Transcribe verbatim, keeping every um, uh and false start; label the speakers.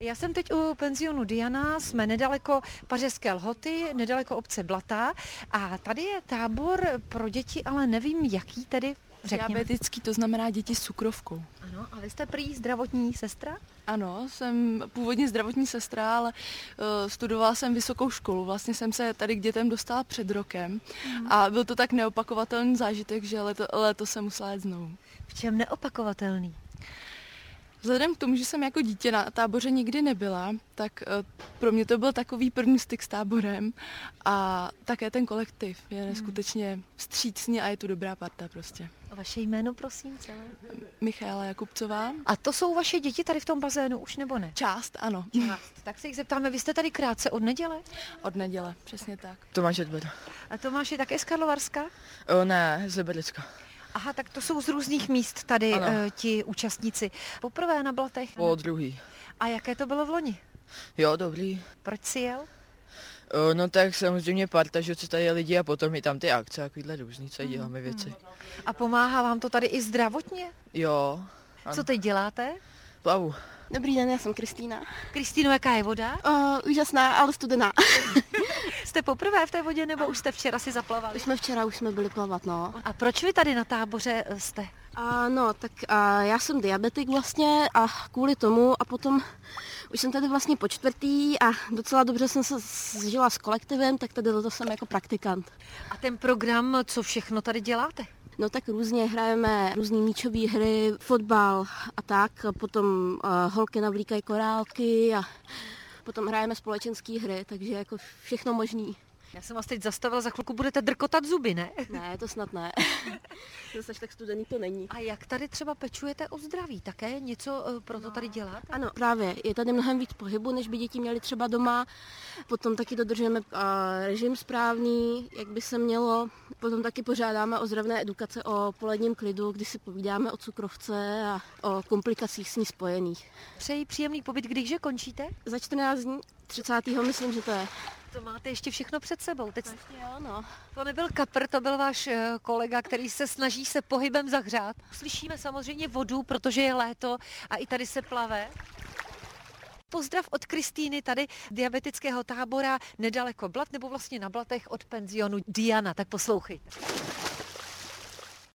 Speaker 1: Já jsem teď u penzionu Diana, jsme nedaleko Pařížské Lhoty, nedaleko obce Blatá a tady je tábor pro děti, ale nevím jaký tedy, řekněme.
Speaker 2: Diabetický, to znamená děti s cukrovkou.
Speaker 1: Ano, a vy jste prý zdravotní sestra?
Speaker 2: Ano, jsem původně zdravotní sestra, ale uh, studovala jsem vysokou školu. Vlastně jsem se tady k dětem dostala před rokem mm. a byl to tak neopakovatelný zážitek, že leto, letos jsem musela jít znovu.
Speaker 1: V čem neopakovatelný?
Speaker 2: Vzhledem k tomu, že jsem jako dítě na táboře nikdy nebyla, tak uh, pro mě to byl takový první styk s táborem a také ten kolektiv je neskutečně vstřícný a je tu dobrá parta prostě.
Speaker 1: A vaše jméno, prosím, celé?
Speaker 2: Michaela Jakubcová.
Speaker 1: A to jsou vaše děti tady v tom bazénu už nebo ne?
Speaker 2: Část, ano.
Speaker 1: Část. Tak se jich zeptáme, vy jste tady krátce od neděle?
Speaker 2: Od neděle, přesně tak.
Speaker 3: Tomáš Edber.
Speaker 1: A Tomáš je také z Karlovarska?
Speaker 3: O, ne, z Liberecka.
Speaker 1: Aha, tak to jsou z různých míst tady uh, ti účastníci. Poprvé na Blatech?
Speaker 3: Po druhý.
Speaker 1: A jaké to bylo v loni?
Speaker 3: Jo, dobrý.
Speaker 1: Proč si jel?
Speaker 3: O, no tak samozřejmě parta, že co tady je lidi a potom i tam ty akce, takovýhle různý, co děláme věci.
Speaker 1: A pomáhá vám to tady i zdravotně?
Speaker 3: Jo. Ano.
Speaker 1: Co teď děláte?
Speaker 3: Plavu.
Speaker 4: Dobrý den, já jsem Kristýna.
Speaker 1: Kristýno, jaká je voda?
Speaker 4: Uh, úžasná, ale studená.
Speaker 1: Jste poprvé v té vodě, nebo už jste včera si zaplavali?
Speaker 4: Už jsme včera, už jsme byli plavat, no.
Speaker 1: A proč vy tady na táboře jste?
Speaker 4: A no, tak a já jsem diabetik vlastně a kvůli tomu a potom už jsem tady vlastně po čtvrtý a docela dobře jsem se zžila s kolektivem, tak tady to jsem jako praktikant.
Speaker 1: A ten program, co všechno tady děláte?
Speaker 4: No tak různě hrajeme různý míčové hry, fotbal a tak, potom uh, holky navlíkají korálky a potom hrajeme společenské hry, takže jako všechno možný.
Speaker 1: Já jsem vás teď zastavila, za chvilku budete drkotat zuby, ne?
Speaker 4: Ne, to snad ne. Zase tak studený to není.
Speaker 1: A jak tady třeba pečujete o zdraví? Také něco pro to tady děláte?
Speaker 4: Ano, právě. Je tady mnohem víc pohybu, než by děti měly třeba doma. Potom taky dodržujeme uh, režim správný, jak by se mělo. Potom taky pořádáme o zdravné edukace o poledním klidu, kdy si povídáme o cukrovce a o komplikacích s ní spojených.
Speaker 1: Přeji příjemný pobyt, kdyže končíte?
Speaker 4: Za čtrnáct dní, třicátého myslím, že to je.
Speaker 1: To máte ještě všechno před sebou. Teď...
Speaker 4: Ještě jo, no.
Speaker 1: To nebyl kapr, to byl váš kolega, který se snaží se pohybem zahřát. Slyšíme samozřejmě vodu, protože je léto a i tady se plave. Pozdrav od Kristýny tady, diabetického tábora nedaleko Blat, nebo vlastně na Blatech od penzionu Diana, tak poslouchejte.